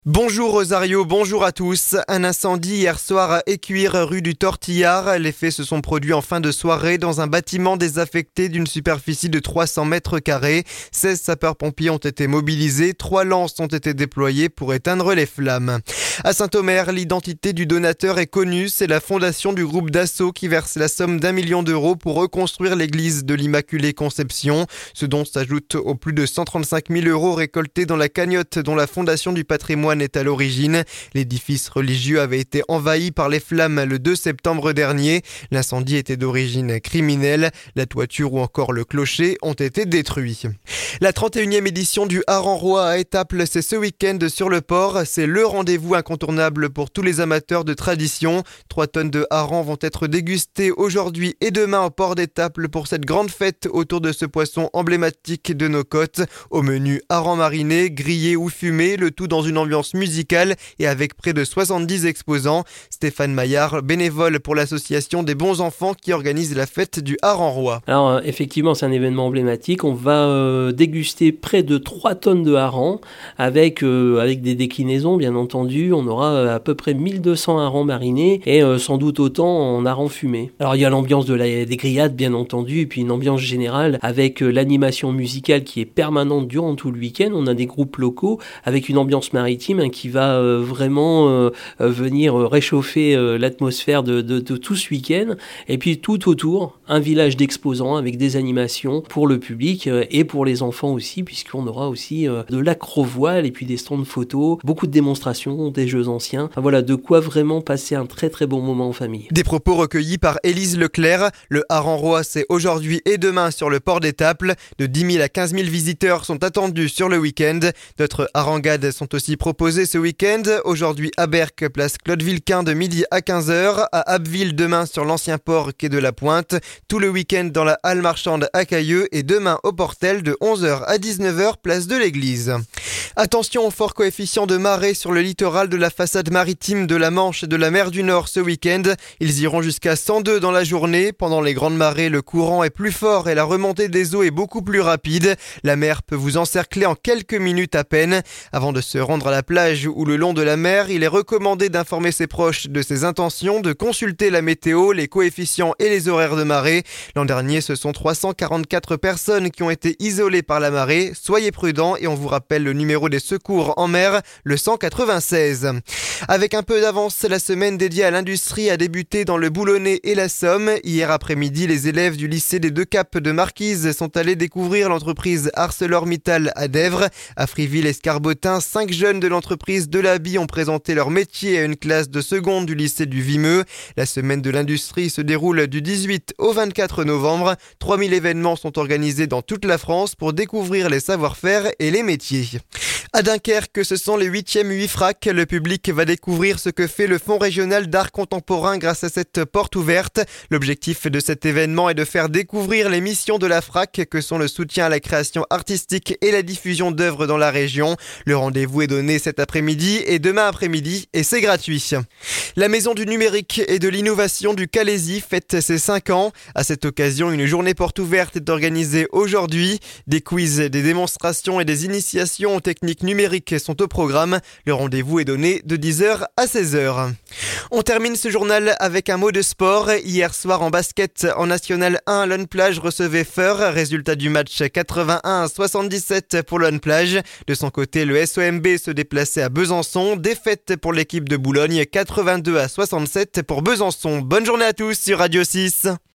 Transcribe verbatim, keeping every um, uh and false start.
Bonjour Rosario, bonjour à tous. Un incendie hier soir à Écuire, rue du Tortillard. Les faits se sont produits en fin de soirée dans un bâtiment désaffecté d'une superficie de trois cents mètres carrés. seize sapeurs-pompiers ont été mobilisés, trois lances ont été déployées pour éteindre les flammes. À Saint-Omer, l'identité du donateur est connue. C'est la fondation du groupe Dassault qui verse la somme d'un million d'euros pour reconstruire l'église de l'Immaculée Conception. Ce don s'ajoute aux plus de cent trente-cinq mille euros récoltés dans la cagnotte dont la fondation du patrimoine est à l'origine. L'édifice religieux avait été envahi par les flammes le deux septembre dernier. L'incendie était d'origine criminelle. La toiture ou encore le clocher ont été détruits. La trente et unième édition du Hareng-Roi à Étaples, c'est ce week-end sur le port. C'est le rendez-vous incontournable pour tous les amateurs de tradition. Trois tonnes de harengs vont être dégustées aujourd'hui et demain au port d'Étaples pour cette grande fête autour de ce poisson emblématique de nos côtes. Au menu hareng mariné, grillé ou fumé, le tout dans une ambiance musicale et avec près de soixante-dix exposants. Stéphane Maillard, bénévole pour l'association des bons enfants qui organise la fête du Hareng-Roi. Alors euh, effectivement, c'est un événement emblématique. On va euh, déguster près de trois tonnes de harengs avec, euh, avec des déclinaisons, bien entendu. On aura euh, à peu près mille deux cents harengs marinés et euh, sans doute autant en harengs fumés. Alors il y a l'ambiance de la, des grillades, bien entendu, et puis une ambiance générale avec euh, l'animation musicale qui est permanente durant tout le week-end. On a des groupes locaux avec une ambiance maritime hein, qui va euh, vraiment euh, venir réchauffer euh, l'atmosphère de, de, de tout ce week-end. Et puis tout autour, un village d'exposants avec des animations pour le public euh, et pour les enfants aussi, puisqu'on aura aussi euh, de l'acrovoile et puis des stands photos, beaucoup de démonstrations, des jeux anciens. Enfin, voilà, de quoi vraiment passer un très très bon moment en famille. Des propos recueillis par Élise Leclerc. Le Hareng-Roi, c'est aujourd'hui et demain sur le port d'Étaples. De dix mille à quinze mille visiteurs sont attendus sur le week-end. D'autres harengades sont aussi proposées ce week-end. Aujourd'hui à Berck, place Claude Vilquin de midi à quinze heures. À Abbeville demain sur l'ancien port quai de la Pointe. Tout le week-end dans la halle marchande à Cailleux et demain au Portel de onze heures à dix-neuf heures, place de l'Église. Attention au fort coefficient de marée sur le littoral de la façade maritime de la Manche et de la mer du Nord ce week-end. Ils iront jusqu'à cent deux dans la journée. Pendant les grandes marées, le courant est plus fort et la remontée des eaux est beaucoup plus rapide. La mer peut vous encercler en quelques minutes à peine. Avant de se rendre à la plage ou le long de la mer, il est recommandé d'informer ses proches de ses intentions, de consulter la météo, les coefficients et les horaires de marée. L'an dernier, ce sont trois cent quarante-quatre personnes qui ont été isolées par la marée. Soyez prudents et on vous rappelle le numéro des secours en mer, le cent quatre-vingt-seize. Avec un peu d'avance, la semaine dédiée à l'industrie a débuté dans le Boulonnais et la Somme. Hier après-midi, les élèves du lycée des Deux Caps de Marquise sont allés découvrir l'entreprise ArcelorMittal à Dèvres. À Friville-Escarbotin, cinq jeunes de l'entreprise Delaby ont présenté leur métier à une classe de seconde du lycée du Vimeux. La semaine de l'industrie se déroule du dix-huit au vingt-quatre novembre. trois mille événements sont organisés dans toute la France pour découvrir les savoir-faire et les métiers. À Dunkerque, ce sont les huitièmes huit frac. Le public va découvrir ce que fait le Fonds régional d'art contemporain grâce à cette porte ouverte. L'objectif de cet événement est de faire découvrir les missions de la frac que sont le soutien à la création artistique et la diffusion d'œuvres dans la région. Le rendez-vous est donné cet après-midi et demain après-midi et c'est gratuit. La Maison du numérique et de l'innovation du Calaisis fête ses cinq ans. À cette occasion, une journée porte ouverte est organisée aujourd'hui. Des quiz, des démonstrations et des initiations aux techniques numériques sont au programme. Le rendez-vous est donné de dix heures à seize heures. On termine ce journal avec un mot de sport. Hier soir en basket, en National un, Lone Plage recevait Feur. Résultat du match quatre-vingt-un à soixante-dix-sept pour Lone Plage. De son côté, le S O M B se déplaçait à Besançon. Défaite pour l'équipe de Boulogne, quatre-vingt-deux à soixante-sept pour Besançon. Bonne journée à tous sur Radio six.